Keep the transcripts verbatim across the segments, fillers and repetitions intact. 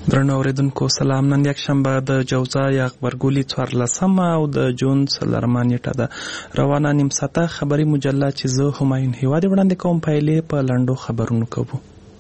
درنو اوریدونکو سلام. نن یک شنبه د جوزا یا غبرګولي څوارلسمه او د جون څلورمه نیټه ده. روانه نیم ساعته خبري مجله چې زه همایون هیوادي وړاندې کوم پایلې په لنډو خبرونو کوو.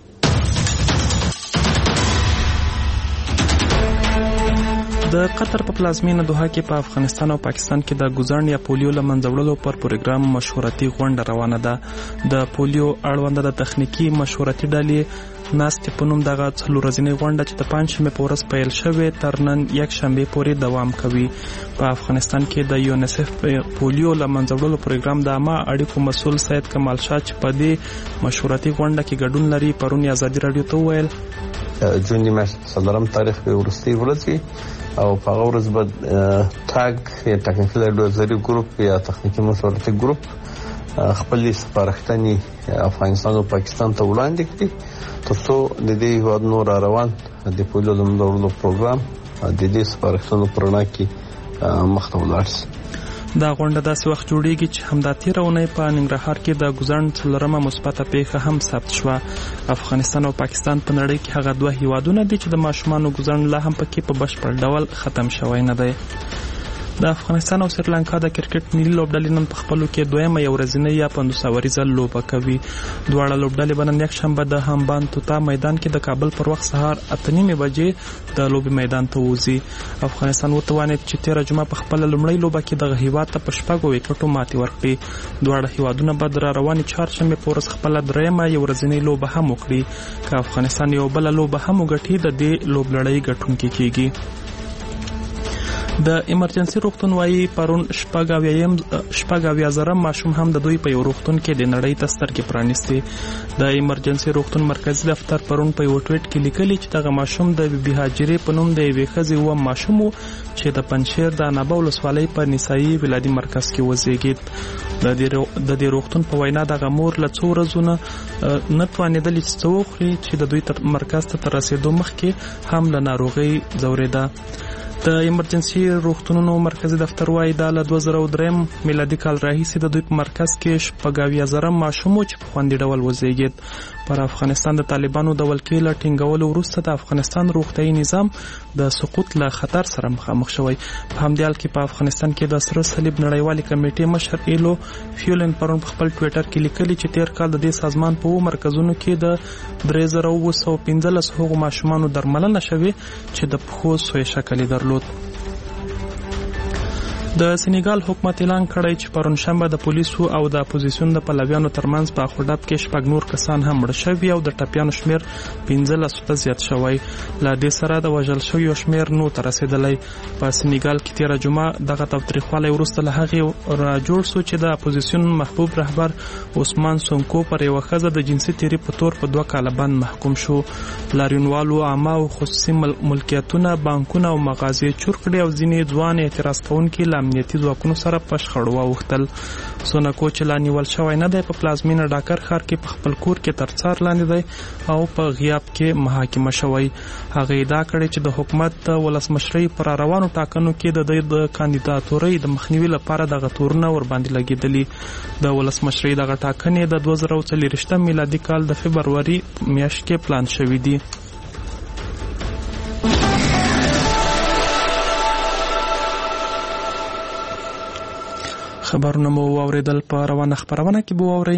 د قطر په پلازمینه دوحه کې په افغانستان او پاکستان کې د ګوزڼ یا پولیو له منځه وړلو پر پروګرام مشورتي غونډه روانه ده. د پولیو اړونده د تخنیکی مشورتي ډلې ناستې په نوم دغه څلور ورځنۍ غونډه چې د پنجشنبې په ورځ پیل شوې تر نن یک شنبې پورې دوام کوي. په افغانستان کې د یونیسف پولیو له منځه وړلو پروګرام د عامه اړیکو مسؤل سید کمال شاه چې په دې مشورتي غونډه کې ګډون لري پرون ازادي راډیو ته وویل جون د میاشتې څلورم تاریخ به ورستي ورځي او په هغه ورځ به ټاګ یا ټکنیکل اډوایزري ګروپ یا تخنیکی مشورتي ګروپ خپل سپارښتنې افغانستان او پاکستان ته وړاندې کړي ترڅو د دې هیوادونو را روان د پولیو د منځه وړلو پروګرام د دې سپارښتنو پر رڼا کې مخته ولاړ شي. دا غونډه داسې وخت جوړیږي چې همدا تېره اونۍ په ننګرهار کې د ګوزڼ څلورمه مثبته پیښه هم ثبت شوه. افغانستان او پاکستان په نړۍ کې هغه دوه هیوادونه دي چې د ماشومانو ګوزڼ لا هم پکې په بشپړ ډول ختم شوی نه دی. د افغانستان او سریلانکا د کرکټ ملي لوبډلې نن په خپلو کې دویمه یو ورځنۍ یا پنځوس اوریزه لوبه کوي. دواړه لوبډلې به نن یکشنبه د همبان توتا میدان کې د کابل پر وخت سهار اته نیمې بجې د لوبې میدان ته وځي. افغانستان وتوانید چې تېره جمعه په خپله لومړۍ لوبه کې دغه هیواد ته په شپږو وکټو ماتې ورکړي. دواړه هیوادونه به د راروانې چهارشنبې په ورځ خپله درېیمه یو ورځنۍ لوبه هم وکړي. که افغانستان یو بله لوبه هم وګټي د دې لوبلړۍ ګټونکی کیږي. د ایمرجنسي روغتون وایي پرون شپږ اویایم شپږ اویا زره ماشوم هم د دوی په یو روغتون کې د نړۍ ته سترګې پرانیستې. د ایمرجنسي روغتون مرکزي دفتر پرون په یو ټویټ کې لیکلي چې دغه ماشوم د بي بي هاجرې په نوم د یوې ښځې اووم ماشوم و چې د پنجشیر د عنابه ولسوالۍ په نسایي ولادي مرکز کې وزېږېد. د دې روغتون په وینا دغه مور له څو ورځو نه نه توانېدلې چې څه وخوري چې د دوی مرکز ته تر رسېدو مخکې هم له ناروغۍ ځورېده. د ایمرجنسي روغتونونو مرکزي دفتر وایي دا له دوه زره او درېیم میلادي کال راهیسې د دوی په مرکز کې شپږ اویا زره ماشوم و چې په خوندي ډول وزېږېد. پر افغانستان د طالبانو د ولکې له ټینګولو وروسته د افغانستان روغتیايي نظام د سقوط له خطر سره مخامخ شوی. په همدې حال کې په افغانستان کې د سره صلیب نړیوالې کمیټې مشر ایلو فیولن پرون په خپل ټویټر کې لیکلي چې تېر کال د دې سازمان په اوو مرکزونو کې د درې زره اووه سوه پنځلس هغو ماشومانو درملنه شوې چې د پښو سوی شکل یې درلود. د سنیګال حکومت اعلان کړی چې پرون شنبه د پولیسو او د اپوزیسیون د پلویانو ترمنځ په اخوډب کې شپږ نور کسان هم مړه شوي او د ټپیانو شمیر پنځلسو ته زیات شوی. له دې سره د وژل شویو شمیر نو ته رسېدلی. په سنیګال کې تېره جمعه دغه تاوتریخوالی وروسته له هغې راجوړ سو چې د اپوزیسیون محبوب رهبر عثمان سونکو پر یوه ښځه د جنسي تیري په تور په دوه کاله بند محکوم شو. لاریونوالو عامه او خصوصي ملکیتونه بانکونه او مغازې چور کړي او ځینې ځوان اعتراض کوونکي له امنیتي ځواکونو سره په شخړو واوښتل. سونکو چې لا نیول شوی نه دی په پلازمینه ډاکر ښار کې په خپل کور کې تر څار لاندې دی او په غیاب کې محاکمه شوی. هغه ادعا کړې چې د حکومت د ولسمشرۍ پر روانو ټاکنو کې د دوی د کاندیداتورۍ د مخنیوي لپاره دغه تورونه ورباندې لګېدلي. د ولسمشرۍ دغه ټاکنې د دوه زره او څلېرویشتم میلادي کال د فبروري میاشت کې پلان شوي دي. خبرونه مو واوریدل. په روانه خبرونه کې به واورئ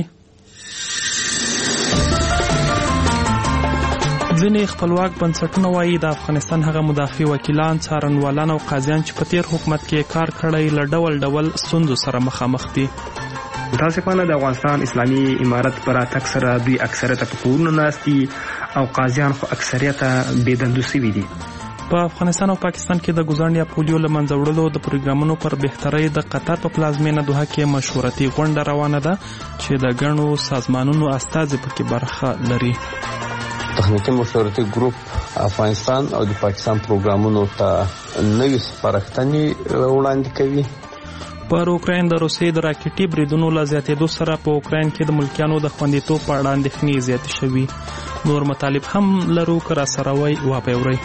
ځینې خپلواک بنسټونه وایي د افغانستان هغه مدافع وکیلان، څارنوالان او قاضیان چې په تېر حکومت کې کار کړی له ډول ډول ستونزو سره مخامخ دي. متاسفانه د افغانستان اسلامي امارت پر راتګ سره دوی اکثریت په کورونو ناست دي او قاضیان خو اکثریت بې دندو سوي دي. په افغانستان او پاکستان کې د ګوزڼ یا پولیو له منځه وړلو د پروګرامونو پر بهترۍ د قطر په پلازمینه دوحه کې مشورتي غونډه روانه ده چې د ګڼو سازمانونو استازي پکې برخه لري. تخنیکی مشورتي ګروپ افغانستان او د پاکستان پروګرامونو ته نوې سپارښتنې وړاندې کوي. پر اوکراین د روسیې د راکټي بریدونو له زیاتېدو سره په اوکراین کې د ملکیانو د خوندیتوب په اړه اندېښنې زیاتې شوي. نور مطالب هم لرو که راسره وئ واپیورئ.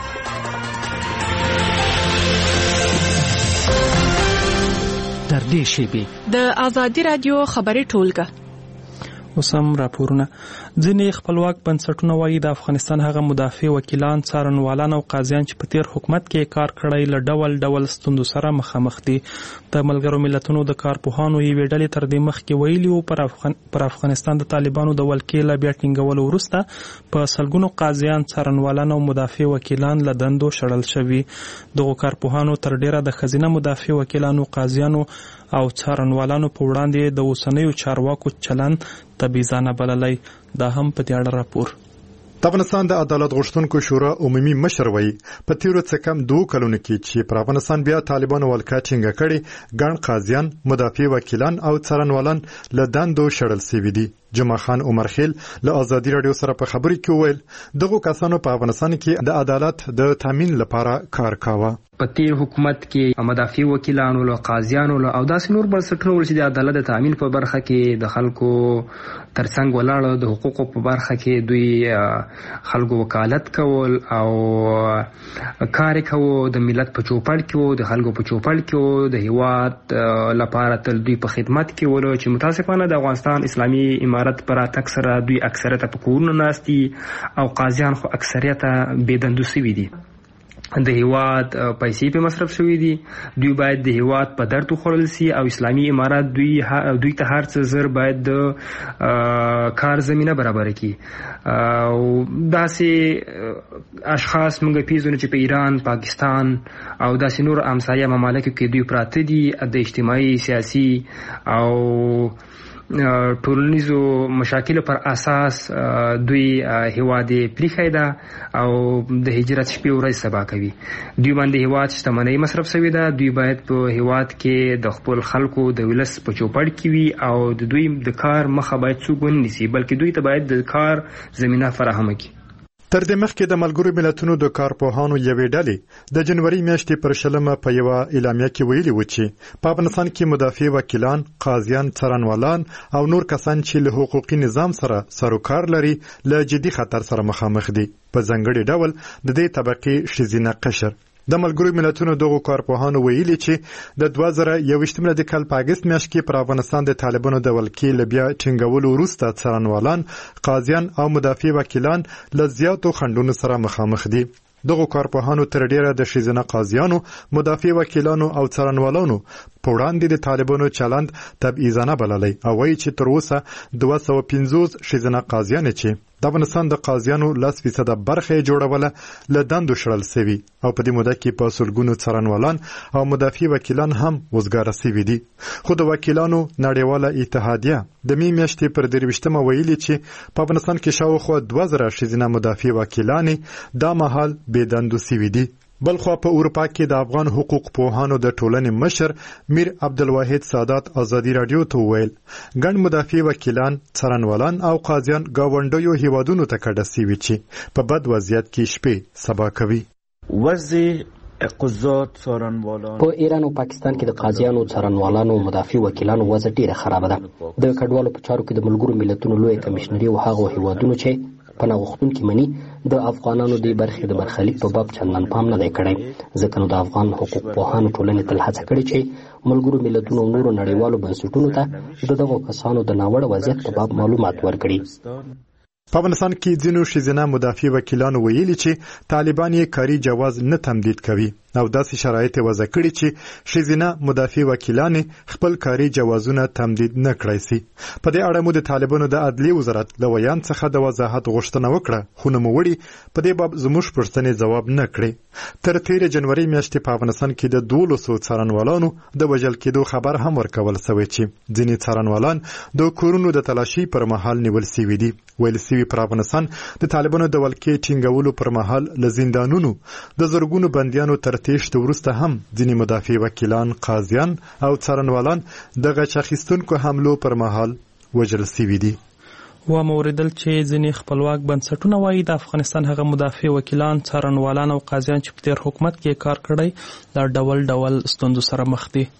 در دې شیبې د ازادي رادیو خبري ټولګه وسم راپورونه. ځینې خپلواک بنسټونه وایي د افغانستان هغه مدافع وکیلان، څارنوالان او قاضیان چې په تیر حکومت کې کار کړی له ډول ډول ستونزو سره مخامخ دي. د ملګرو ملتونو د کارپوهانو یوې ډلې تر دې مخکې ویلي وو پر افغان پر افغانستان د طالبانو د ولکې له بیا ټینګولو وروسته په سلګونو قاضیان، څارنوالان او مدافع وکیلان له دندو شړل شوي. دغو کارپوهانو تر ډیره د ښځینه مدافع وکیلانو، قاضیانو او څارنوالانو په وړاندې د اوسنیو چارواکو چلند تبعیضانه بللی. دا هم په دې اړه راپور. د افغانستان د عدالت غوښتونکو شورا عمومي مشر وایي په تیرو څه کم دوه کلونو کې چې پر افغانستان بیا طالبانو ولکه ټینګه کړې، ګڼ قاضیان، مدافع وکیلان او څارنوالان له دندو شړل شوي دي. جمعه خان عمر خیل له ازادي رادیو سره په خبرې کې وویل دغه کسانو په افغانستان کې د عدالت د تامین لپاره کار کاوه. په تیر حکومت کې مدافع وکیلانو له قاضیانو له او داسې نور بنسټونو چې د عدالت د تامین په برخه کې د خلکو ترڅنګ ولاړ د حقوقو په برخه کې دوی خلکو وکالت کول او کار کول، د ملت په چوپړ کې وو، د خلکو په چوپړ کې وو، د هیواد لپاره تل دوی په خدمت کې ول چې متاسفانه د افغانستان اسلامي امارت پر اتک سره دوی اکثریت په کورونو ناستي او قاضیان خو اکثریت بېدندو شوي دي. د هیواد پیسې په مصرف شوي دي. دوی باید د هیواد په درد وخوړل سي او اسلامي امارات دوی دوی ته هر څه زر باید د کار زمینه برابر کړي. او داسې اشخاص موږ پیژنو چې په ایران، پاکستان او داسې نور همسایه ممالکو کې دوی پراته دي. د اجتماعي، سیاسي او ټولنیزو مشاکل پر اساس دوی هیواد پریښی ده او د هجرت شپې ورځ سبا کوي. دوی باندې هیواد شتمنۍ مصرف شوې ده. دوی باید په هیواد کې د خپل خلکو د ولس په چوپړ کې وي او د دوی د کار مخه باید څوک ونه نیسي، بلکې دوی ته باید د کار زمینه فراهمه کړي. تر دې مخکې د ملګرو ملتونو د کارپوهانو یوې ډلې د جنوري میاشتې پر شلمه په یوه اعلامیه کې ویلي و چې په افغانستان کې مدافع وکیلان، قاضیان، څارنوالان او نور کسان چې له حقوقي نظام سره سروکار لري له جدي خطر سره مخامخ دي. په ځانګړي ډول د دې طبقې ښځینه قشر. د ملګرو ملتونو دغو کارپوهانو ویلي چې د دوه زره یوویشتم د کال په اګست میاشت کې پر افغانستان د طالبانو د ولکې له بیا ټینګولو وروسته څارنوالان، قاضیان او مدافع وکیلان له زیاتو خنډونو سره مخامخ دي. دغو کارپوهانو تر ډیره د ښځینه قاضیانو، مدافع وکیلانو او څارنوالانو په وړاندې د طالبانو چلند تبعیضانه بللی او وایي چې تر اوسه دوه سوه پنځوس ښځینه قاضیانې چې د افغانستان د قاضیانو لس فیصده برخه یې جوړوله له دندو شړل سوي او په دې موده کې په سلګونو څارنوالان او مدافع وکیلان هم وزګاره سوي دي. خو د وکیلانو نړیواله اتحادیه د می میاشتې پر درویشتمه ویلي چې په افغانستان کې شاوخوا دوه زره ښځینه مدافع وکیلانې دا مهال بې دندو سوي دي. بلخوا په اروپا کې د افغان حقوق پوهانو د ټولنې مشر میر عبدالواحد سادات ازادي رادیو ته وویل ګڼ مدافع وکیلان، څارنوالان او قاضیان ګاونډیو هیوادونو ته کډه سوي چې په بد وضعیت کې شپې سبا کوي. په ایران او پاکستان کې د قاضیانو، څارنوالانو او مدافع وکیلانو وضع ډیره خرابه ده. د کډوالو په چارو کې د ملګرو ملتونو لوی کمشنري او هغو هیوادونو چې پناه غوښتونکي مني د افغانانو د برخې د برخلیک په باب چندان پام نه دی کړی. ځکه نو د افغان حقوق پوهانو ټولنې تل هڅه کړې چې ملګرو ملتونو او نورو نړیوالو بنسټونو ته د دغو کسانو د ناوړه وضعیت په باب معلومات ورکړي. په افغانستان کې ځینو ښځینه مدافع وکیلانو ویلي چې طالبان یې کاري جواز نه تمدید کوي او داسې شرایط یې وضع کړي چې ښځینه مدافع وکیلانې خپل کاري جوازونه تمدید نه کړای سي. په دې اړه مو د طالبانو د عدلیې وزارت له ویان څخه د وضاحت غوښتنه وکړه، خو نوموړي په دې باب زموږ پوښتنې ځواب نه کړې. تر تېرې جنوري میاشتې په افغانستان کې د دولسو څارنوالانو د وژل کېدو خبر هم ورکول سوی چې ځینې څارنوالان د کورونو د تلاشي پر مهال نیول سوي دي. ویل سوي پر افغانستان د طالبانو د ولکې ټینګولو پر مهال له زندانونو د زرګونو بندیانو تر تېښتې وروسته هم ځینې مدافع وکیلان، قاضیان او څارنوالان د غچ اخیستونکو حملو پر مهال وژل سوي دي. و موریدل چې ځینې خپلواک بنسټونه وایي د افغانستان هغه مدافع وکیلان، څارنوالان او قاضیان چې په تیر حکومت کې کار کړی له ډول ډول ستونزو سره مخ دي.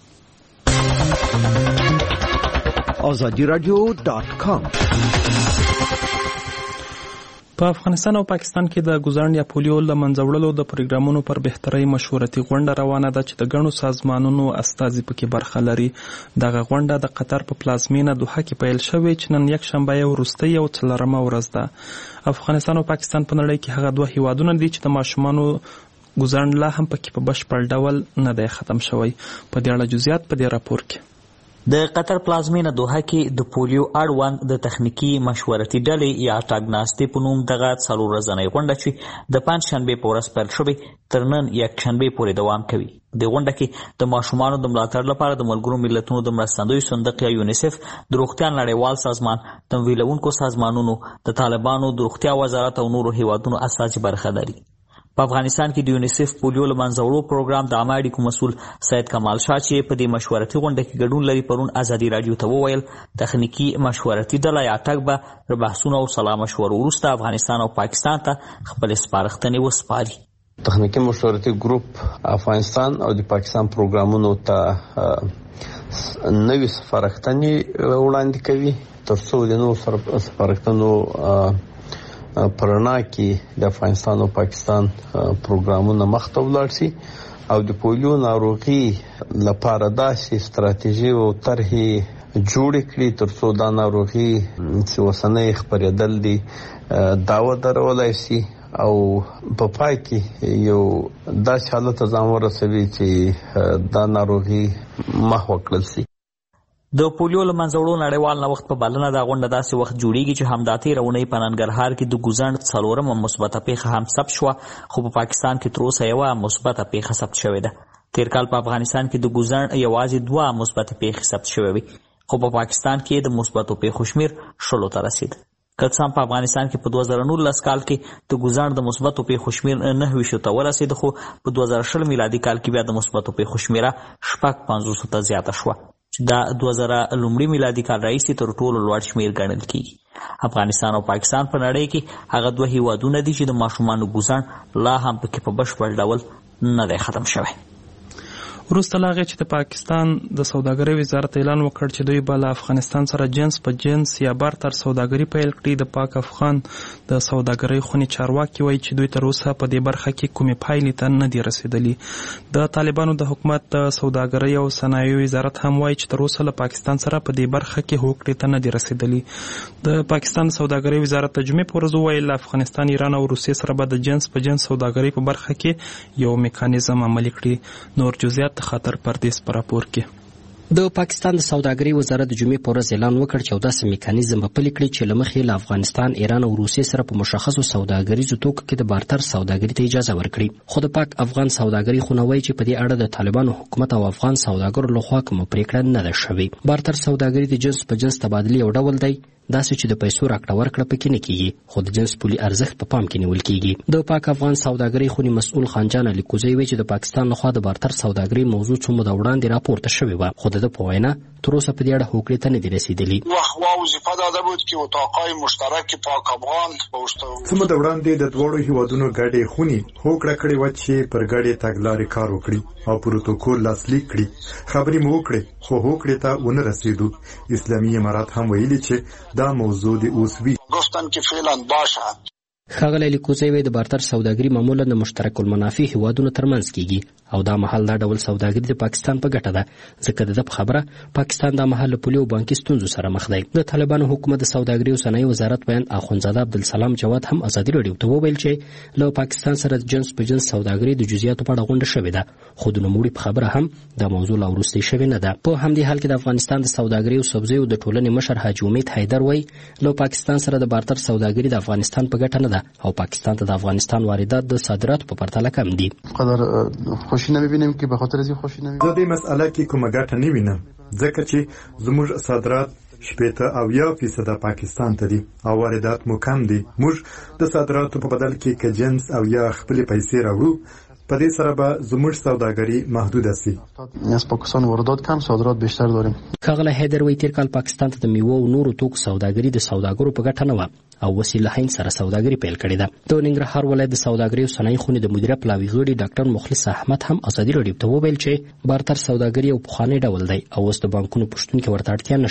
آزادی رادیو دات کام په افغانستان او پاکستان کې د ګوزاڼ یا پولیو له منځه وړلو د پروګرامونو پر بهترۍ مشورتي غونډه روانه ده چې د ګڼو سازمانونو استازي پکې برخه لري. دغه غونډه د قطر په پلازمینه دوحه کې پیل شوې چې نن یکشنبه یې وروستۍ او څلورمه ورځ ده. افغانستان او پاکستان په نړۍ کې هغه دوه هیوادونه دي چې د ماشومانو ګوزاڼ لا هم پکې په بشپړ ډول نه دی ختم شوی. په دې اړه جزئیات په دې راپور کې. د قطر پلازمینه دوحه کې د پولیو اړوند د تخنیکی مشورتي ډلې یا ټاګناستې په نوم دغه څلور ورځنۍ غونډه چې د پنجشنبې په ورځ پیل شوې تر نن یکشنبې پورې دوام کوي. د غونډه کې د ماشومانو د ملاتړ لپاره د ملګرو ملتونو د مرستندوی صندوق یا یونیسف، د روغتیا نړیوال سازمان، تمویلونکو سازمانونو، د طالبانو د روغتیا وزارت او نورو هیوادونو استازي برخه لري. په افغانستان کې د یونیسف پولیو له منځه وړو پروګرام د عامه اړیکو مسؤل سید کمال شاه چې په دې مشورتي غونډه کې ګډون لري پرون ازادي راډیو ته وویل تخنیکی مشورتي ډله یا ټګ به د بحثونو او سلا مشورو وروسته افغانستان او پاکستان ته خپلې سپارښتنې وسپاري. تخنیکی مشورتي ګروپ افغانستان او د پاکستان پروګرامونو ته نوې سپارښتنې وړاندې کوي ترڅو د نوو سپارښتنو پرنا کې د افغانستان او پاکستان پروګرامونه مخته ولاړ شي او د پولیو ناروغي لپاره داسې ستراتیژي او طرحې جوړ کړي ترڅو دا ناروغي چې وسنۍ خپرېدل دي دا ودرولای شي او په پای کې یو داسې حالت ته ځان ورسوي چې دا ناروغي محو کړل شي. د پولیو له منځه وړو نړیوال نوښت په بلنه دا غونډه داسې وخت جوړیږي چې همدا تېره اونۍ په ننګرهار کې د ګوزاڼ څلورمه مثبته پیښه هم ثبت شوه، خو په پاکستان کې تر اوسه یوه مثبته پیښه ثبت شوې ده. تېر کال په افغانستان کې د ګوزاڼ یوازې دوه مثبتې پیښې ثبت شوې وې، خو په پاکستان کې د مثبتو پیښو شمېر شلو ته رسید. که څه هم په افغانستان کې په دوه زره نولس کال کې د ګوزاڼ د مثبتو پیښو شمېر نهه ویشتو ته ورسید، خو په دوه زره شل میلادي کال کې بیا د مثبتو پیښو شمېره شپږ پنځوسو ته زیاته شوه چې دا دوه زره لومړي میلادي کال راهیسې تر ټولو لوړ شمېر ګڼل کېږي. افغانستان او پاکستان په نړۍ کې هغه دوه هیوادونه دي چې د ماشومانو ګوزاڼ لا هم پکې په بشپړ ډول نه دی ختم شوی. وروسته له هغې چې د پاکستان د سوداګرۍ وزارت اعلان وکړ چې دوی به له افغانستان سره جنس په جنس یا بارتر سوداګري پیل کړي، د پاک افغان د سوداګرۍ خونې چارواکي وایي چې دوی تر اوسه په دې برخه کې کومې پایلې ته نه دي رسېدلي. د طالبانو د حکومت د سوداګرۍ او صنایعو وزارت هم وایي چې تر اوسه له پاکستان سره په دې برخه کې هوکړې ته نه دي رسېدلي. د پاکستان سوداګرۍ وزارت د جمعې په ورځ وویل له افغانستان، ایران او روسیې سره به د جنس په جنس سوداګرۍ په برخه کې یو میکانیزم عملي کړي. نور جزئیات خاطر پردیس پر راپور کې. د پاکستان د سوداګرۍ وزارت د جمعې په ورځ اعلان وکړ چې یو داسې میکانیزم به پلي کړي چې له مخې له افغانستان، ایران او روسیې سره په مشخصو سوداګریزو توکو کې د بارتر سوداګرۍ ته اجازه ورکړي. خو د پاک افغان سوداګرۍ خونه وایي چې په دې اړه د طالبانو حکومت او افغان سوداګرو لخوا کومه پریکړه نه ده شوې. بارتر سوداګري د جنس په جنس تبادلې یو ډول دی، داسې چې د پیسو راکړه ورکړه پکې نه کیږي، خو د جنس پولي ارزښت په پام کې نیول کیږي. د پاک افغان سوداګرۍ خونې مسؤل خانجان علي کوزی وایي چې د پاکستان لخوا د بارتر سوداګرۍ موضوع څو موده وړاندې راپورته شوې وه، خو د ده په وینا تر اوسه په دې اړه هوکړې ته نه دي رسېدلي. وظیفه داده بود که اتاقای مشترک پاک افغان څه موده وړاندې د دواړو هیوادونو ګډې خونې هوکړه کړې وه چې پر ګډې تګلارې کار وکړي او پروتوکول لاسلیک کړي. خبرې مو وکړې خو هوکړې ته ونه رسېدو. اسلامي امارات هم ویلي چې دا موضوع د اوس وي. گفتن که فعلا باشد. ښاغلی لیکوزی وایي د بارتر سوداګري معمولا د مشترک المنافع هیوادونو ترمنځ کیږي او دا مهال دا ډول سوداګري د پاکستان په ګټه ده، ځکه د ده په خبره پاکستان دا مهال له پولي او بانکي ستونزو سره مخ دی. د طالبانو حکومت د سوداګري او صنایعو وزارت بیان اخندزاده عبدالسلام جواد هم ازادي راډیو ته وویل چې له پاکستان سره د جنس په جنس سوداګري د جزئیاتو په اړه غونډه شوې ده، خو د نوموړي په خبره هم دا موضوع لا وروستۍ شوې نه ده. په همدې حال کې د افغانستان د سوداګري او سبزیو د ټولنې مشر حاجي امید حیدر وایي له پاکستان سره د بارتر سوداګري د افغانستان په ګټه نه ده او پاکستان ته د افغانستان واردات د صادراتو په پرتله کم دي. قدر خوشی نمیبینیم که به خاطر از خوشی نمیبینیم. زه دې مسئله کې کومه ګټه نه وینم، ځکه چې زموږ صادرات شپېته اویا فیصده پاکستان ته دي او واردات مو کم دي. موږ د صادراتو په بدل کې که جنس او یا خپلې پیسې راوړو، په دې سره به زموږ سوداګري محدوده سي. از پاکستان واردات کم، صادرات بیشتر داریم. ښاغلی حیدر وایي تېر کال پاکستان ته د میوو او نورو توکو سوداګري د سوداګرو په ګټه نه وه او وسیله هند سره سوداګري پیل کړې ده. د ننګرهار ولایت د سوداګرۍ او صنایعو خونې د مدیره پلاوي غړي ډاکټر مخلص احمد هم ازادي راډیو ته وویل چې بارتر سوداګري یو پخوانی ډول دی او اوس د بانکونو پوښتونکي ورته اړتیا نشته.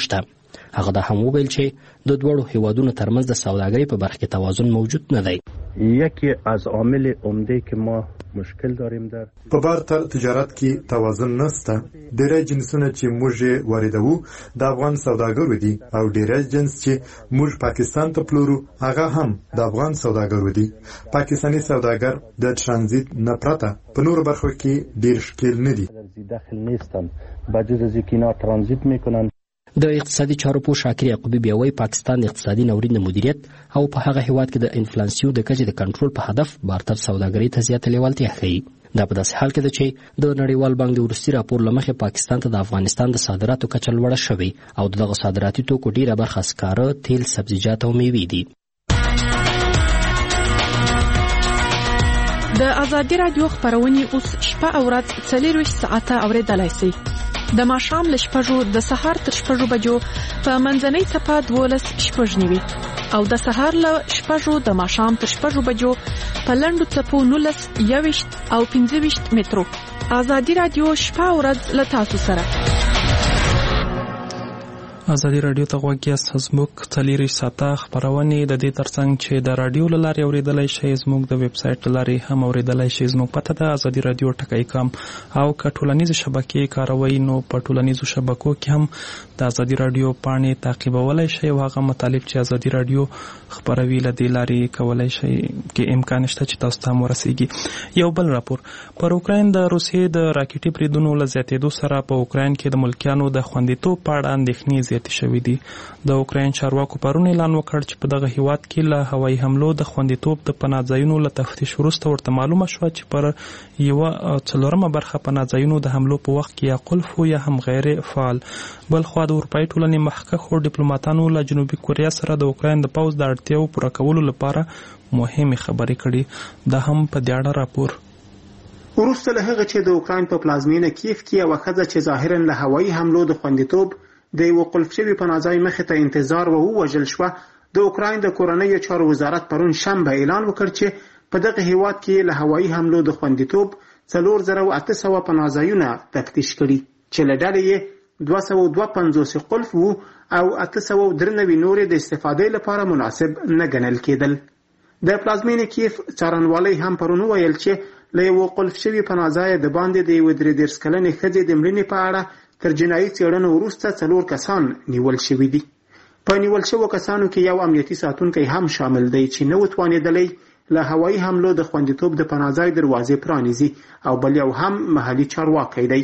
هغه دا هم وویل چې د دوړو هیوادونو ترمنځ د سوداګرۍ په برخه کې توازن موجود نه دی. یکی از عامل عمده که ما مشکل داریم در په بهر تجارت کې توازن نشته. ډېری جنسونه چې موږ واردوو د افغان سوداګرو دي او ډېری جنس چې موږ پاکستان ته پلورو هغه هم د افغان سوداګرو دي. پاکستانی سوداګر د ترانزیت نه پرته په نورو برخو کې ډېر ښکیل نه دي. داخل نیستن بجز از اینکه اینا ترانزیت میکنن. د اقتصادي چارو پوه شاکر یعقوبی بیا وایي پاکستان د اقتصادي ناورین د مدیریت او په هغه هیواد کې د انفلاسیون د کچې د کنټرول په هدف بارتر سوداګرۍ ته زیاته لیوالتیا ښیي. دا په داسې حال کې ده چې د نړیوال بانک د وروستي راپور له مخې پاکستان ته د افغانستان د صادراتو کچه لوړه شوې او د دغه صادراتي توکو ډېره برخه سکاره، تیل، سبزیجات او میوې دي. د ازادي راډیو خپرونې اوس شپه او ورځ څلورویشت ساعته اورېدلای شئ. د ماښام له شپږو د سهار تر شپږو بجو په منځنۍ څپه دولس شپږ نیوي او د سهار له شپږو د ماښام تر شپږو بجو په لنډو څپو نولس یوویشت او پنځه ویشت مترو. ازادي راډیو شپه او ورځ له تاسو سره. ازادي راډیو ته غوږ یاست. زموږ څلورویشت ساعته خپرونې د دې ترڅنګ چې د راډیو له لارې اورېدلی شئ زموږ د ویب سایټ له لارې هم اورېدلی شئ. زموږ پته ده ازادي راډیو ټکی کام او که ټولنیزې شبکې کاروئ نو په ټولنیزو شبکو کې هم د ازادي راډیو پاڼې تعقیبولی شئ او هغه مطالب چې ازادي راډیو خپروي له دې لارې کولی شئ کې امکان شته چې تاسو ته هم ورسیږي. یو بل راپور پر اوکراین د روسیې د راکټي بریدونو له زیاتېدو سره په اوکراین کې د ملکیانو د خوندیتوب په اړه اندېښنې شوی دي. د اوکراین چارواکو پرون اعلان وکړ چې په دغه هیواد کې له هوایي حملو د خوندیتوب د پناه ځایونو له تفتیش وروسته ورته معلومه شوه چې پر یوه څلورمه برخه پناه ځایونو د حملو په وخت کې یا قلف وو یا هم غیر فعال. بلخوا د اروپایي ټولنې مخکښو ډیپلوماتانو له جنوبي کوریا سره د اوکراین د پوځ د اړتیاو پوره کولو لپاره مهمې خبرې کړي. دا هم په دې اړه راپور. وروسته له هغه چې د اوکراین په پلازمینه کیف کې یوه ښځه چې ظاهرا له هوایي حملو د خوندیتوب د یو قلف شوي پناه ځای مخې ته انتظار و ووژل شوه، د اوکراین د کورنیو چارو وزارت پرون شنبه اعلان وکړ چې په دغه هیواد کې له هوایي حملو د خوندیتوب څلور زره او اته سوه پناه ځایونه تفتیش کړي چې له ډلې یې دوه سوه دوه پنځوس قلف وو او اته سوه درې نوي نورې د استفادې لپاره مناسب نه ګڼل کېدل. د پلازمینې کیف څارنوالۍ هم پرون وویل چې له یو قلف شوي پناه ځایه د باندې د یوې درې دېرش کلنې ښځې د مړینې په اړه تر جنایي څېړنو وروسته څلور کسان نیول شوي دي. په نیول شوو کسانو کې یو امنیتي ساتونکی هم شامل دی چې نه وتوانېدلی له هوایي حملو د خوندیتوب د پناه ځای دروازې پرانیزي او بل یو هم محلي چارواکی دی.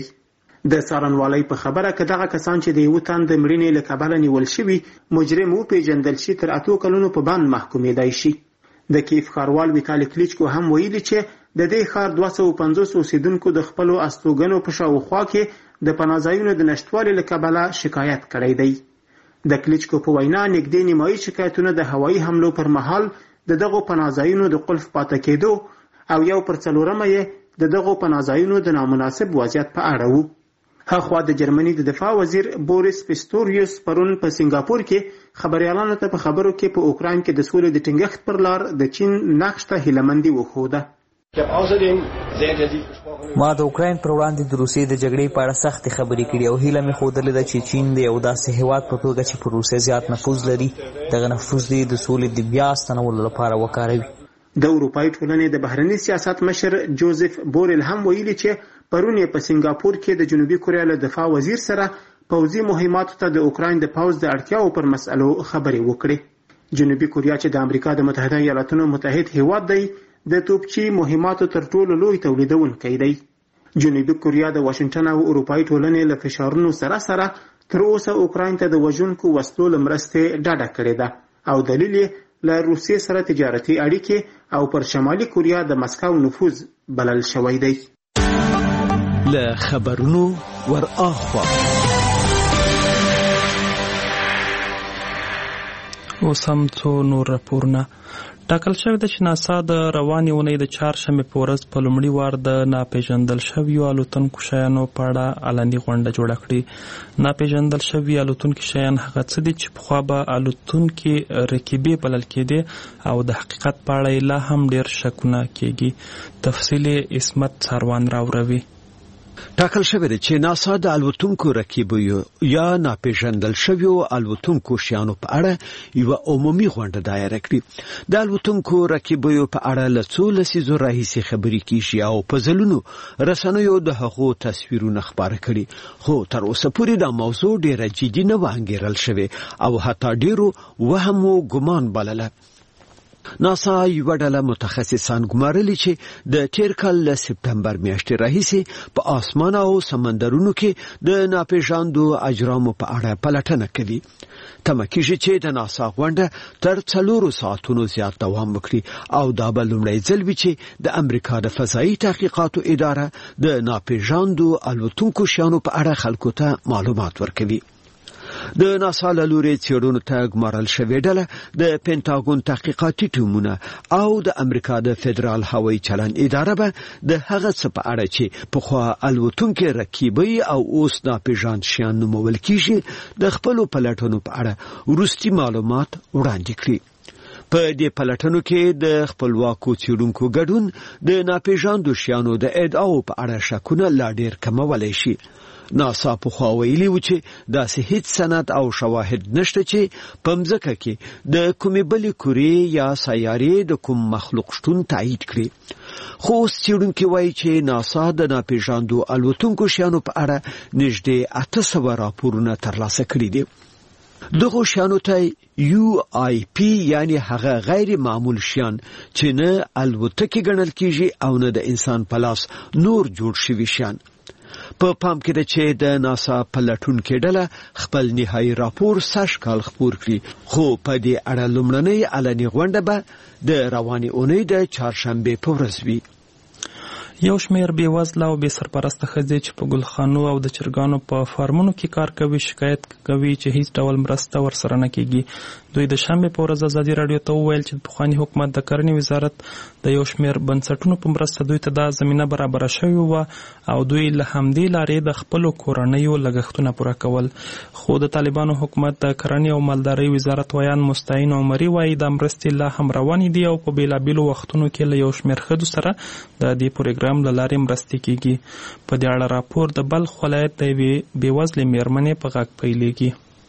د څارنوالۍ په خبره که دغه کسان چې د یوه تن د مړینې له کبله نیول شوي مجرم وپېژندل شي تر اتو کلونو په بند محکومېدی شي. د کیف ښاروال ویتالي کلیچکو هم ویلي چې د دې ښار دوه سوه پنځوس اوسېدونکو د خپلو استوګنو په شاوخوا کې د پناه ځایونو د نشتوالي له کبله شکایت کړی دی. د کلیچکو په وینا نږدې نیمایي شکایتونه د هوایي حملو پر مهال د دغو پناه ځایونو د قلف پاته کېدو او یو پر څلورمه یې د دغو پناه ځایونو د نامناسب وضعیت په اړه وو. هاخوا د جرمني د دفاع وزیر بوریس پیستوریوس پرون په سنګاپور کې خبریالانو ته په خبرو کې په اوکراین کې د سولې د ټینګښت پر لار د چین نقش ته هیلهمندي وښوده. ما د اوکراین پر وړاندې د روسیې د جګړې په اړه سختې خبرې کړې او هیله مې ښودلې ده چې چین د یو داسې هیواد په توګه چې په روسیې زیات نفوذ لري دغه نفوذ دې د سولې د بیا ستنولو لپاره وکاروي. د اروپایي ټولنې د بهرني سیاست مشر جوزف بورل هم ویلي چې پرون یې په سنګاپور کې د جنوبي کوریا له دفاع وزیر سره پوځي مهماتو ته د اوکراین د پوځ د اړتیاو پر مسألو خبرې وکړې. جنوبي کوریا چې د امریکا د متحده ایالاتونو متحد هیواد دی د توپچي مهماتو تر ټولو لوی تولیدونکی دی. جنوبي کوریا د واشنگټن او اروپایي ټولنې له فشارونو سره سره تر اوسه اوکراین ته د وژونکو وسلو له مرستې ډډه کړې ده او دلیل یې له روسیې سره تجارتي اړیکې او پر شمالي کوریا د مسکو نفوذ بلل شوی دی. له خبرونو ور اخوا اوس هم څو نور راپورونه. ټاکل شوی ده چې ناسا د روانې اونۍ د چهارشنبې په ورځ په لومړي وار د ناپېژندل شویو الوتونکو شیانو په اړه علني غونډه جوړه کړي. ناپېژندل شوي الوتونکي شیان هغه څه دي چې پخوا به الوتونکي رکیبې بلل کېدې او د حقیقت په اړه لا هم ډېر شکونه کېږي. تفصیل عصمت ساروان راوروي. ټاکل شوی دی چې ناسا د الوتونکو رکیبو یا ناپېژندل شویو الوتونکو شیانو په اړه یوه عمومي غونډه دایره کړي. د الوتونکو رکیبو په اړه له څو لسیزو راهیسې خبرې کیږي او په ځلونو رسنیو د هغو تصویرونه خپاره کړي، خو تر اوسه پورې دا موضوع ډېره جدي نه وه انګیرل شوې او حتی ډېرو وهم و ګمان بلله. ناسا یوه ډله متخصصان ګمارلي چې د تیر کال له سپتمبر میاشتې راهیسې په آسمان او سمندرونو کې د ناپېژاندو اجرامو په اړه پلټنه کوي. تمه کېږي چې د ناسا غونډه تر څلورو ساعتونو زیات دوام وکړي او دا به لومړی ځل وي چې د امریکا د فضایي تحقیقاتو اداره د ناپېژاندو الوتونکو شیانو په اړه خلکو ته معلومات ورکوي. د ناسا له لوري څېړنو ته ګمارل شوې ډله د پینټاګون تحقیقاتي ټیمونه او د امریکا د فدرال هوایي چلن اداره به د هغه څه په اړه چې پخوا الوتونکي رکیبي او اوس ناپېژاند شیان نومول کېږي د خپلو پلټنو په اړه وروستي معلومات وړاندې کړي. په دې پلټنو کې د خپلواکو څېړونکو ګډون د ناپېژاندو شیانو د ادعاو په اړه شکونه لا ډېر کمولی شي. ناسا پخوا ویلي و چې داسې هیڅ سند او شواهد نشته چې په مځکه کې د کومې بلې کورې یا سیارې د کوم مخلوق شتون تایید کړي. خو اوس څېړونکي وایي چې ناسا د ناپېژاندو الوتونکو شیانو په اړه نږدې اته سوه راپورونه ترلاسه کړي دي. دغو شیانو ته یو آی پی یعنی هغه غیر معمول شیان چې نه الوتکې ګڼل کېږي او نه د انسان په لاس نور جوړ شوي شیان. په پام کې ده چې د ناسا پلټونکې ډله خپل نهایي راپور سږ کال خپور کړي، خو په دې اړه لومړنۍ علني غونډه به د روانې اونۍ د چهارشنبې په ورځ وي. یو شمېر بېوزله او بې سرپرسته ښځې چې په ګلخانو او د چرګانو په فارمونو کې کار کوي شکایت کوي چې هیڅ ډول مرسته ورسره نه کېږي. دوی د شنبې په ورځ ازادي راډیو ته وویل چې د پخواني حکومت د کرنې وزارت د یو شمېر بنسټونو په مرسته دوی ته دا زمینه برابره شوې وه او دوی له همدې لارې د خپلو کورنیو لګښتونه پوره کول. خو د طالبانو حکومت د کرنې او مالدارۍ وزارت ویان مستعین عمري وایي دا مرستې لا هم روانې دي او په بېلابېلو وختونو کې له یو شمېر ښځو سره د دې پروګرام له لارې مرستې کېږي. په دې اړه راپور د بلخ ولایت د یوې بېوزلې مېرمنې په غږ پیلېږي.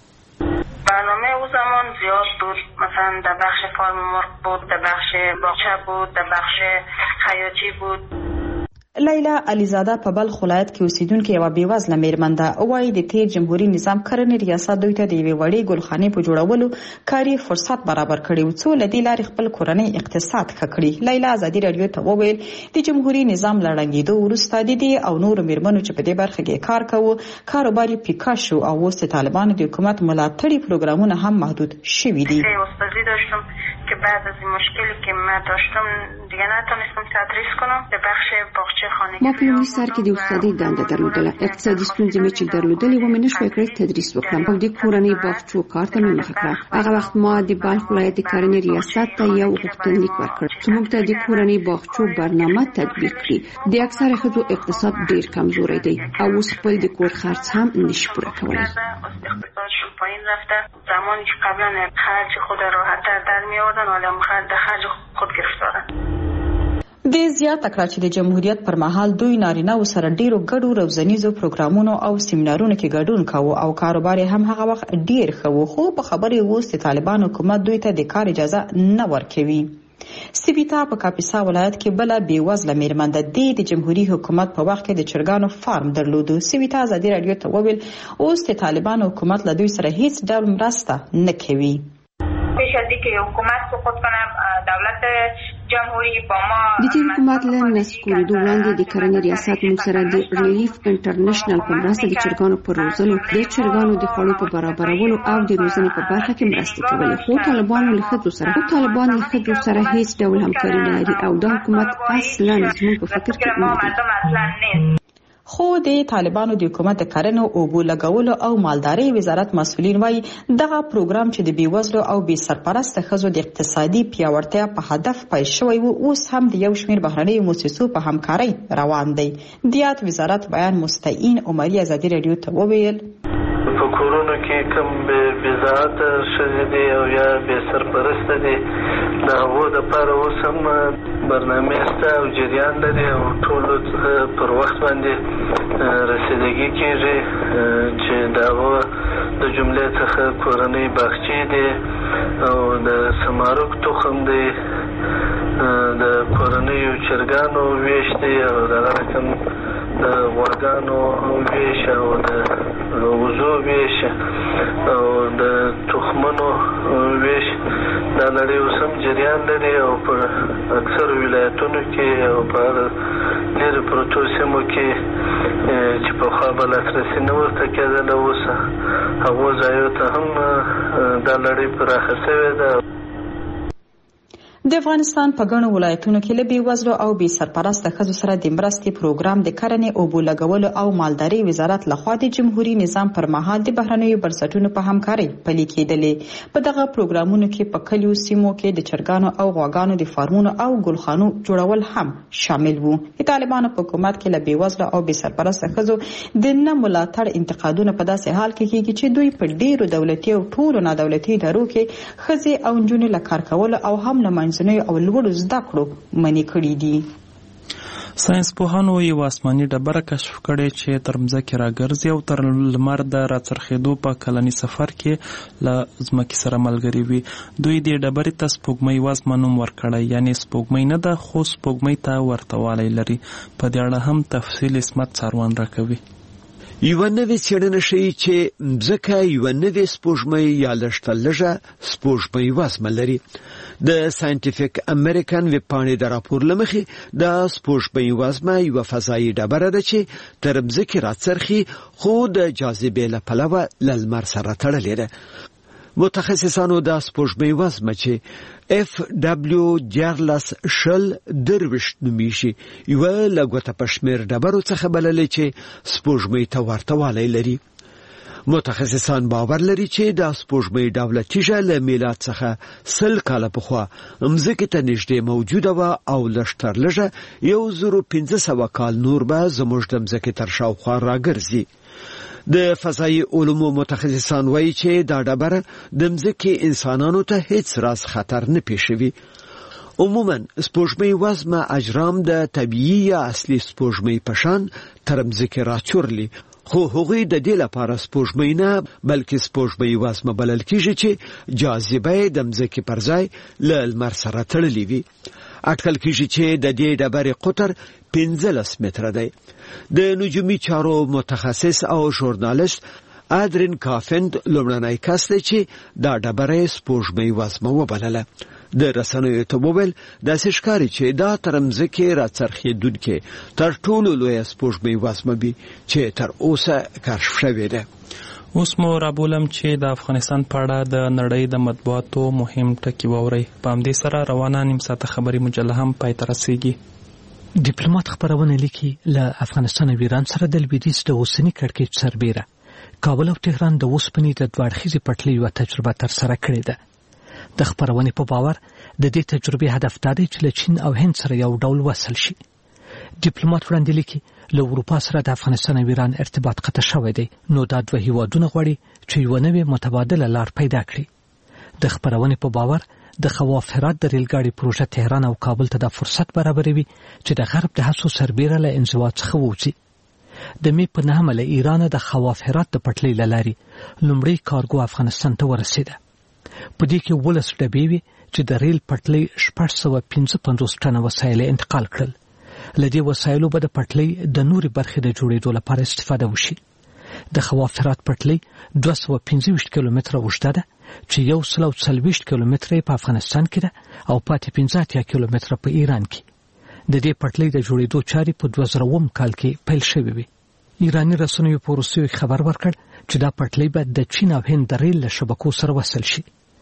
برنامه او زمان زیاد بود، مثلا در بخش فارم مرغ بود، در بخش باغچه بود، در بخش خیاطی بود. لیلا علیزاده په بلخ ولایت کې اوسیدونکې یوه بېوزله مېرمن ده. وایي د تیر جمهوري نظام کرنې ریاست دوی ته د یوې وړې ګلخانې په جوړولو کاري فرصت برابر کړی و څو له دې لارې خپل کورنۍ اقتصاد ښه کړي. لیلا ازادي راډیو ته وویل د جمهوري نظام له ړنګېدو وروسته د دې او نورو مېرمنو چې په دې برخه کې کار کوو کاروبار یې پیکه شو او اوس د طالبانو د حکومت ملاتړي پروګرامونه هم محدود شوي دي. که بعد از این مشکلی که من داشتم دیگه نتونستم تدریس کنم به بخش باغچه خانگی. ما په لومړي سر کې د استادۍ دنده درلودله. اقتصادي ستونزې مې چې درلودلې ومې نشوای کړی تدریس وکړم او د کورنۍ باغچو کار ته مې مخه کړه. هغه وخت ما د بلخ ولایت د کرنې ریاست ته یو غوښتنلیک ورکړ چې موږ ته د کورنۍ باغچو برنامه تطبیق کړي. د اکثره ښځو اقتصاد ډېر کمزوری دی او اوس خپل د کور خرڅ هم نشي پوره کولی. اقتصادشون پایین رفته. زمانی که قبلا خرج خود راحت‌تر در می‌آوردن حالا خرج خرج خود گرفتارن. د زیاته کړه چې د جمهوریت پر مهال دوی نارینه و سره ډیرو ګډو روزنیزو پروګرامونو او سیمینارونو کې ګډون کاوه او کاروبار هم هغه وخت ډیر ښه و، خو په خبرې اوس د طالبان حکومت دوی ته د کار اجازه نه ورکوي. سیبیتا په کاپیسا ولایت کې بله بېوزله مېرمن ده. د جمهوریت حکومت په وخت کې د چرګانو فارم درلودو. سیبیتا ازادي راډیو ته وویل اوس د طالبان حکومت له دوی سره هیڅ ډول مرسته نه کوي. پیش از اینکه حکومت سقوط کنه دولت جمهوری با ما د تیر حکومت له نسکورېدو وړاندې د کرنې ریاست موږ سره د ریلیف انټرنیشنل په مرسته د چرګانو په روزلو، د چرګانو د خوړو په برابرولو او د روزنې په برخه کې مرستې کولې. خو طالبانو له ښځو سره خو طالبان له ښځو سره هیڅ ډول همکاري نه لري او دا حکومت اصلا زموږ په فکر کې نه دی. خو د طالبانو د حکومت د کرنې او اوبو لګولو او مالدارۍ وزارت مسؤلین وایي دغه پروګرام چې د بېوزلو او بې سرپرسته ښځو د اقتصادي پیاوړتیا په هدف پیل شوی و اوس هم د یو شمېر بهرنیو موسسو په همکارۍ روان دی. د یاد وزارت بیان مستعین عمري ازادي راډیو ته وویل په کورونو کې کوم بې ذاته ښځې دي او یا بې سرپرسته دي د هغو دپاره اوس هم برنامه سته او جریان لري او ټولو څخه پر وخت باندې رسیدګي کېږي چې د هغو د جملې څخه کورنۍ باغچې دي او د سمارک تخم دی، د کورنیو چرګانو ویش دی او دغه رقم د غواګانو ویش او د وزو ویش او د تخمونو ویش دا لړۍ اوس هم جریان لري او په اکثر ولایتونو کې او په لرې پرتو سیمو کې چې پخوا به لاسرسي نه ورته کېدله، اوس هغو ځایو ته هم دا لړۍ پراخه شوې ده. د افغانستان په ګڼو ولایتونو کې له بېوزلو او بې سرپرسته ښځو سره د مرستې پروګرام د کرنې، اوبو لګولو او مالدارۍ وزارت لخوا د جمهوري نظام پر مهال د بهرنیو بنسټونو په همکارۍ پلي کېدلې. په دغه پروګرامونو کې په کلیو سیمو کې د چرګانو او غواګانو د فارمونو او ګلخانو جوړول هم شامل وو. د طالبانو په حکومت کې له بېوزلو او بې سرپرسته ښځو د نه ملاتړ انتقادونه په داسې حال کې کېږي چې دوی په ډېرو دولتي او ټولو نادولتي ادارو کې ښځې او نجونې له کار کولو او هم له منځنیو او لوړو زده کړو منې کړي دي. ساينس پوهانو یو آسماني ډبره کشف کړې چې تر مځکې راګرځي او تر لمر د راڅرخېدو په کلني سفر کې له ځمکې سره ملګري وي. دوی دې ډبرې ته سپوږمۍ وزمه نوم ورکړی، یعنی سپوږمۍ نه ده خو سپوږمۍ ته ورته والی لري. په دې اړه هم تفصیل عصمت څاروان راکوي. یوه نوې څېړنه ښیي چې مځکه یوه نوې سپوږمۍ یا لږ تر لږه سپوږمۍ وزمه لري. د ساینټیفیک امریکن ویبپاڼې د راپور له مخې د سپوږمۍ وزمه یوه فضایي ډبره ده چې تر مځکې راڅرخي خو د جاذبې له پلوه له لمر سره تړلې ده. متخصصانو د سپوږمۍ وزمه چې اف ډبلیو دیارلس شل درویشت نومیږي یوه له ګوته په شمېر ډبرو څخه بللې چې سپوږمۍ ته ورته والی لري. متخصصان باور لري چې د سپوږمۍ ډوله تیږه له میلاد څخه سل کاله پخوا مځکې ته نږدې موجوده وه او لږ تر لږه یو زرو پنځه سوه کال نور به زموږ د مځکې تر شاوخوا راګرځي. د فضایي علومو متخصصان وایي چې دا ډبره د مځکې انسانانو ته هیڅ راز خطر نه پیښوي. عموما سپوږمۍ وزمه اجرام د طبیعي یا اصلي سپوږمۍ په شان تر مځکې راچورلي، خو هغوی د دې لپاره سپوږمۍ نه بلکې سپوږمۍ وزمه بلل کېږي چې جاذبه د مځکې پر ځای له لمر سره تړلې وي. اټکل کېږي چې د دې ډبرې قطر پنځلس متره دی. د نجومي چارو متخصص او ژورنالیست ادرین کافند لومړنی کس دی چې دا ډبره سپوږمۍ وزمه وبلله. د رسنیو ته وویل داسې ښکاري چې دا تر مځکې راڅرخېدونکې تر ټولو لویه سپوږمۍ وزمه وي چې تر اوسه کشف شوې ده. اوس مو رابولم چې د افغانستان په اړه د نړۍ د مطبوعاتو مهم ټکي واورئ. په همدې سره روانه نیم ساعته خبري مجله هم پای ته رسیږي. ډیپلوماټ خبرونه لیکي له افغانستان او ایران سره د لویدیځ د اوسني کړکېچ سربیره کابل او تهران د اوسپنې د دوه اړخیزې پټلۍ یوه تجربه ترسره کړې ده. د خبرونې په باور د دې تجربې هدف دا دی چې له چین او هند سره یو ډول وصل شي. ډیپلوماټ وړاندې لیکي له اروپا سره د افغانستان او ایران ارتباط قطع شوی دی، نو دا دوه هیوادونه غواړي چې یوه نوې متبادله لار پیدا کړي. د خبرونې په باور د خواف هرات د ریلګاډي پروژه تهران او کابل ته د فرصت برابروي چې د غرب د هڅو سربیره له انزوا څخه ووځي. د مې په نهمه له ایران د خواف هرات د پټلۍ له لارې لومړی کارګو افغانستان ته ورسېده. په دې کې ولس ډبې وي چې د ریل پټلۍ شپږ سوه پنځه پنځوس ټنه وسایل انتقال کړل. له دې وسایلو به د پټلۍ د نورې برخې د جوړېدو لپاره استفاده وشي. د خواف هرات پټلۍ دوه سوه پنځه ویشت کیلومتره اوږده ده چې یو سل او څلوېښت کیلومتره په افغانستان کې ده او پاتې پنځه اتیا کیلومتره په ایران کې. د دې پټلۍ د جوړېدو چارې په دوه زره اووم کال کې پیل شوې وې. ایراني رسنیو په وروستیو خبر ورکړ چې دا پټلۍ به د چین او هند د ریل له شبکو سره وصل شي.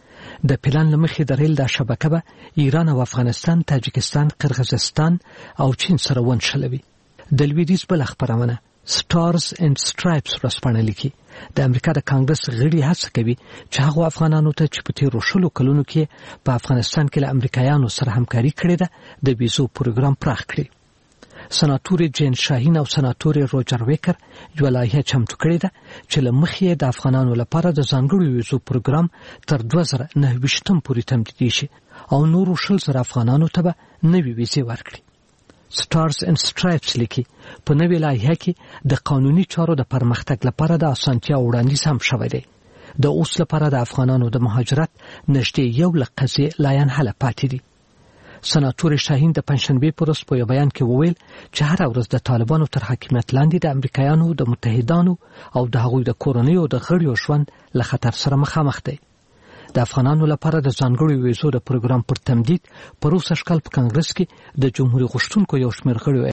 د پلان له مخې د ریل دا شبکه به ایران او افغانستان، تاجکستان، قرغیزستان او چین سره ونښلوي. د لویدیځ بله خپرونه سټارز اینډ سټرایپس ورځپاڼه لیکي د امریکا د کانګرس غړي هڅه کوي چې هغو افغانانو ته چې په تیرو شلو کلونو کې په افغانستان کې له امریکایانو سره همکاري کړې ده د ویزو پروګرام پراخ کړي. سناتور جین شاهین او سناتور روجر ویکر یو لایحه چمتو کړې ده چې لمخې د افغانانو لپاره د ځانګړي ویزو پروګرام تر دوه زره نهه ویشتم پورې تمدید شي او نورو شل زره افغانانو ته به نوې ویزې ورکړي. سټارز اینډ سټرایپس لیکي په نوې لایحه کې د قانوني چارو د پرمختګ لپاره د اسانتیا وړاندیز هم شوی دی. د اوس لپاره د افغانانو د مهاجرت نږدې یو لک قضیې لا ینحله پاتې دي. سناتور شاهین د پنځشنبه پر ورځ په بیان کې وویل چې هر ورځ د طالبانو تر حاکمیت لاندې د امریکایانو د متحدانو او د هغوی د کورنیو د غړیو ژوند له خطر سره مخامخ دی. د افغانانو لپاره د ځانګړي ویزو د پروګرام پر تمدید پروسه شکل په کانګرس کې د جمهوریت غوښتونکو یو شمېر غړیو